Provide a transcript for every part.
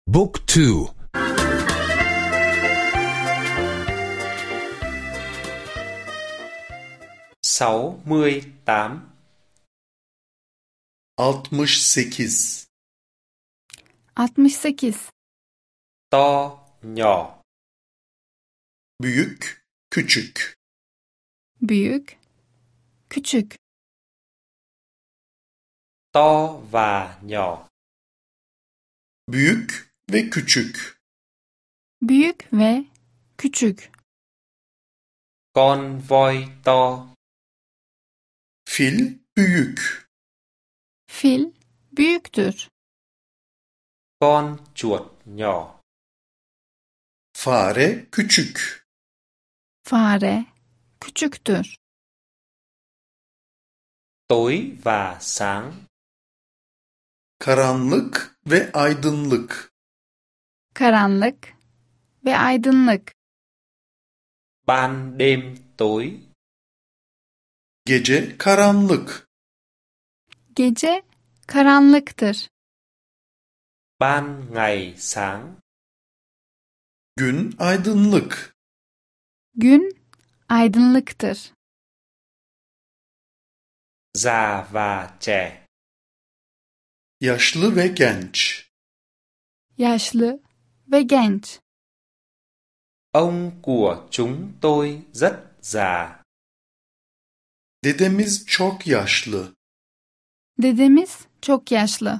Book 2. 68 68 68. To nhỏ, Büyük, küçük. Büyük, küçük. to và nhỏ, Büyük ve küçük. Büyük ve küçük. con voi to, Fil büyük. Fil büyüktür. con chuột nhỏ, Fare küçük. Fare küçüktür. tối và sáng, Karanlık ve aydınlık. Karanlık ve aydınlık. ban đêm tối, Gece karanlık. Gece karanlıktır. ban ngày sáng, Gün aydınlık. Gün aydınlıktır. già và trẻ, Yaşlı ve genç. Yaşlı ve genç. ông của chúng tôi rất già, Dedemiz çok yaşlı. Dedemiz çok yaşlı.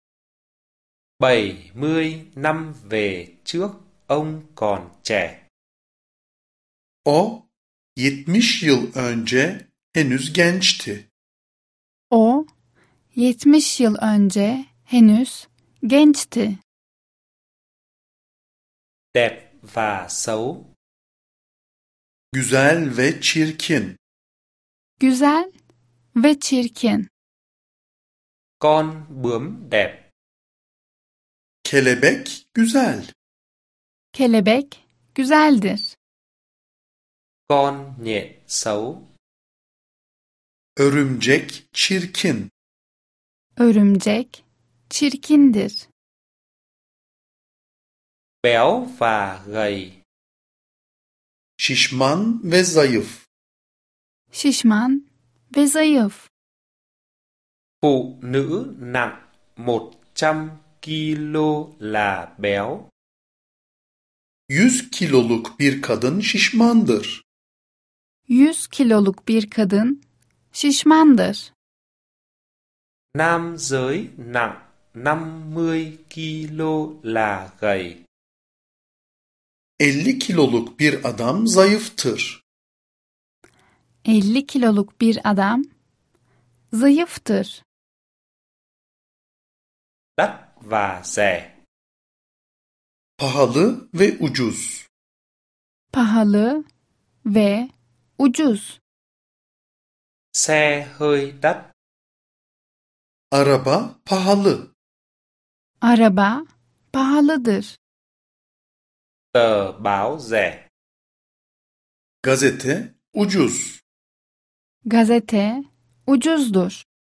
70 năm về trước ông còn trẻ, O 70 yıl önce henüz gençti. O 70 yıl önce henüz gençti. đẹp và xấu, Güzel ve çirkin. Güzel ve çirkin. con bướm đẹp, Kelebek güzel. Kelebek güzeldir. con nhện xấu, Örümcek çirkin. Örümcek çirkindir. béo và gầy, Şişman ve zayıf. Şişman ve zayıf. phụ nữ nặng 100 kilo là béo, 100 kiloluk bir kadın şişmandır. 100 kiloluk bir kadın şişmandır. nam giới nặng 50 kilo là gầy, 50 kiloluk bir adam zayıftır. 50 kiloluk bir adam zayıftır. đắt và rẻ, Pahalı ve ucuz. Pahalı ve ucuz. xe hơi đắt, Araba pahalı. Araba pahalıdır. tờ báo rẻ, Gazete ucuz. Gazete ucuzdur.